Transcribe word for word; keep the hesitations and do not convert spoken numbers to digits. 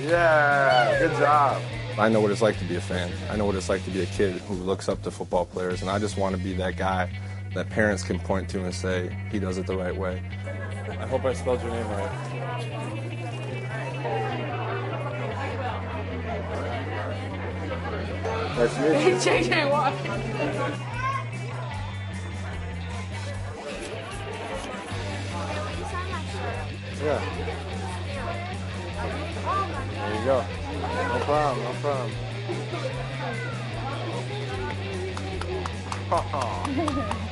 Yeah, good job. I know what it's like to be a fan. I know what it's like to be a kid who looks up to football players, and I just want to be that guy that parents can point to and say, he does it the right way. I hope I spelled your name right. Nice to meet you. J J Watt. Yeah. There you go. No problem, no problem.